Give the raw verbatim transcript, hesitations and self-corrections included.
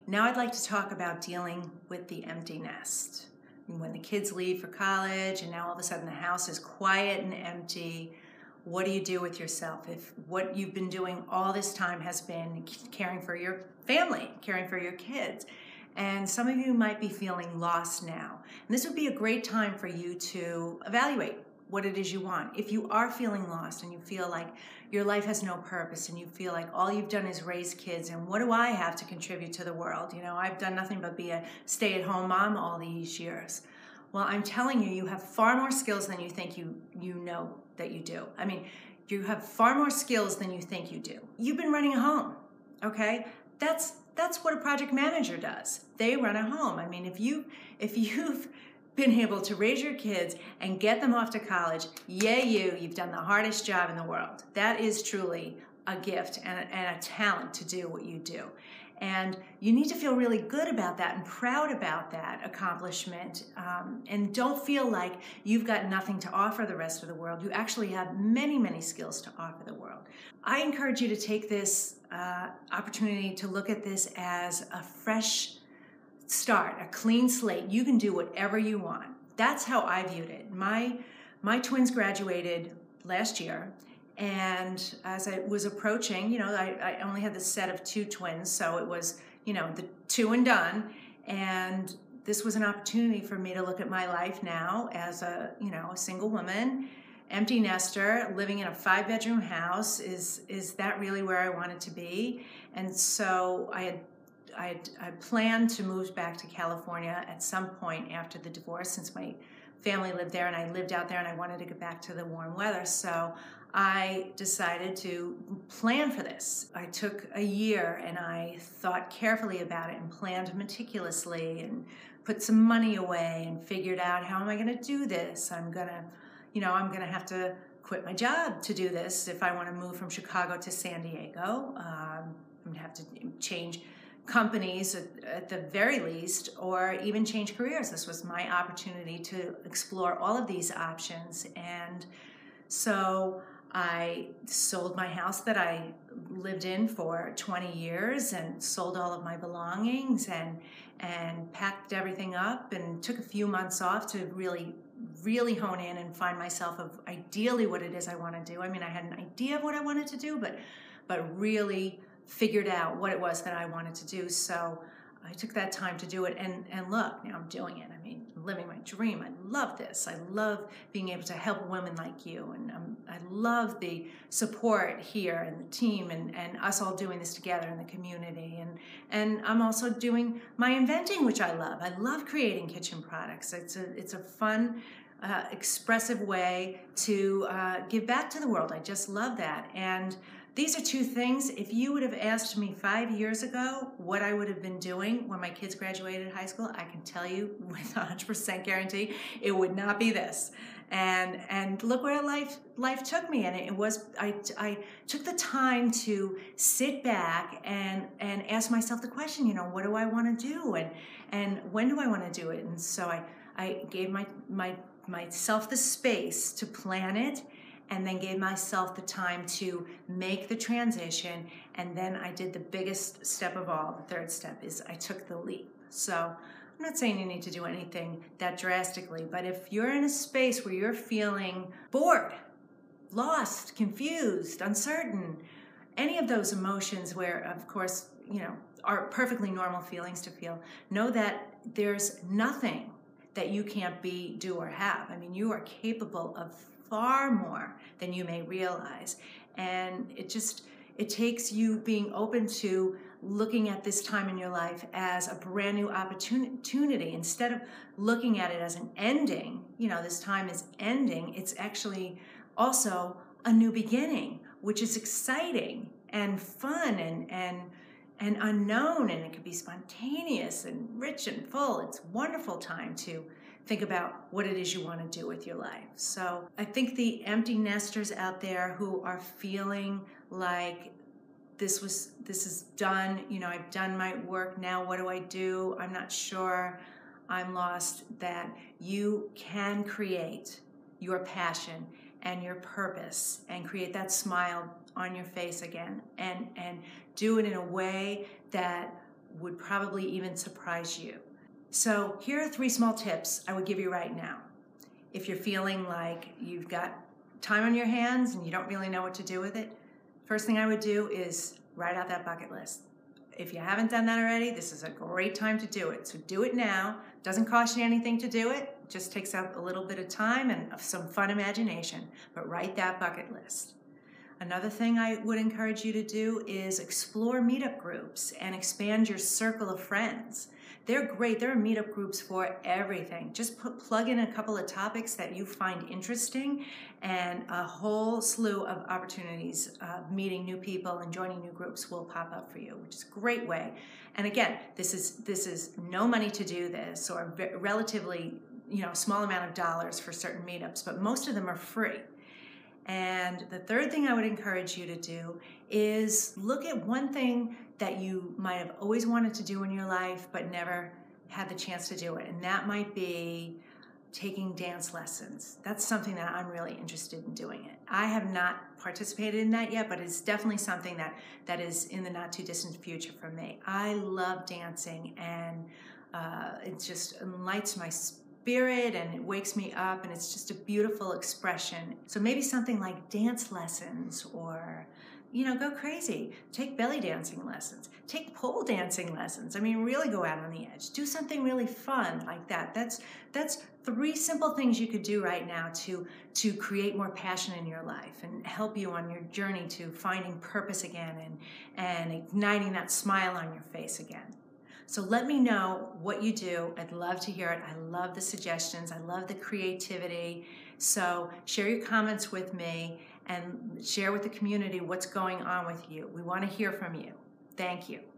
Now I'd like to talk about dealing with the empty nest. When the kids leave for college and now all of a sudden the house is quiet and empty, what do you do with yourself if what you've been doing all this time has been caring for your family, caring for your kids? And some of you might be feeling lost now. And this would be a great time for you to evaluate what it is you want. If you are feeling lost and you feel like your life has no purpose and you feel like all you've done is raise kids and what do I have to contribute to the world? You know, I've done nothing but be a stay-at-home mom all these years. Well, I'm telling you, you have far more skills than you think you, you know that you do. I mean, you have far more skills than you think you do. You've been running a home, okay? That's that's what a project manager does. They run a home. I mean, if you if you've been able to raise your kids and get them off to college, yay you, you've done the hardest job in the world. That is truly a gift and a, and a talent to do what you do. And you need to feel really good about that and proud about that accomplishment. Um, and don't feel like you've got nothing to offer the rest of the world. You actually have many, many skills to offer the world. I encourage you to take this uh, opportunity to look at this as a fresh start, a clean slate. You can do whatever you want. That's how I viewed it. My, my twins graduated last year. And as I was approaching, you know, I, I only had the set of two twins, so it was, you know, the two and done. And this was an opportunity for me to look at my life now as a, you know, a single woman, empty nester, living in a five-bedroom house. Is is that really where I wanted to be? And so I had, I had I planned to move back to California at some point after the divorce, since my family lived there and I lived out there and I wanted to get back to the warm weather. So I decided to plan for this. I took a year and I thought carefully about it and planned meticulously and put some money away and figured out, how am I going to do this? I'm going to, you know, I'm going to have to quit my job to do this if I want to move from Chicago to San Diego. Um, I'm going to have to change companies at, at the very least, or even change careers. This was my opportunity to explore all of these options. And so I sold my house that I lived in for twenty years and sold all of my belongings and and packed everything up and took a few months off to really, really hone in and find myself of ideally what it is I want to do. I mean, I had an idea of what I wanted to do, but but really figured out what it was that I wanted to do. So I took that time to do it, and, and look, now I'm doing it. I mean, I'm living my dream. I love this. I love being able to help women like you, and um, I love the support here and the team and, and us all doing this together in the community. And, and I'm also doing my inventing, which I love. I love creating kitchen products. It's a, it's a fun, uh, expressive way to uh, give back to the world. I just love that. And these are two things. If you would have asked me five years ago what I would have been doing when my kids graduated high school, I can tell you with one hundred percent guarantee it would not be this. And and look where life life took me. And it was, I, I took the time to sit back and, and ask myself the question, you know, what do I want to do? And and when do I want to do it? And so I, I gave my, my myself the space to plan it, and then gave myself the time to make the transition. And then I did the biggest step of all. The third step is I took the leap. So I'm not saying you need to do anything that drastically, but if you're in a space where you're feeling bored, lost, confused, uncertain, any of those emotions where, of course, you know, are perfectly normal feelings to feel, know that there's nothing that you can't be, do, or have. I mean, you are capable of far more than you may realize. And it just, it takes you being open to looking at this time in your life as a brand new opportunity. Instead of looking at it as an ending, you know, this time is ending, it's actually also a new beginning, which is exciting and fun and, and, and unknown, and it can be spontaneous and rich and full. It's a wonderful time to think about what it is you want to do with your life. So I think the empty nesters out there who are feeling like this was this is done, you know, I've done my work, now what do I do? I'm not sure, I'm lost, that you can create your passion and your purpose and create that smile on your face again, and and do it in a way that would probably even surprise you. So here are three small tips I would give you right now. If you're feeling like you've got time on your hands and you don't really know what to do with it, first thing I would do is write out that bucket list. If you haven't done that already, this is a great time to do it. So do it now. Doesn't cost you anything to do it. Just takes up a little bit of time and some fun imagination, but write that bucket list. Another thing I would encourage you to do is explore meetup groups and expand your circle of friends. They're great. There are meetup groups for everything. Just put, plug in a couple of topics that you find interesting and a whole slew of opportunities of meeting new people and joining new groups will pop up for you, which is a great way. And again, this is this is no money to do this, or a relatively you know small amount of dollars for certain meetups, but most of them are free. And the third thing I would encourage you to do is look at one thing that you might have always wanted to do in your life but never had the chance to do it. And that might be taking dance lessons. That's something that I'm really interested in doing it. I have not participated in that yet, but it's definitely something that, that is in the not too distant future for me. I love dancing, and uh, it just enlightens my spirit. Spirit and it wakes me up, and it's just a beautiful expression. So maybe something like dance lessons, or you know go crazy, take belly dancing lessons, take pole dancing lessons. I mean, really go out on the edge, do something really fun like that. That's that's three simple things you could do right now to to create more passion in your life and help you on your journey to finding purpose again and and igniting that smile on your face again. So let me know what you do. I'd love to hear it. I love the suggestions. I love the creativity. So share your comments with me and share with the community what's going on with you. We want to hear from you. Thank you.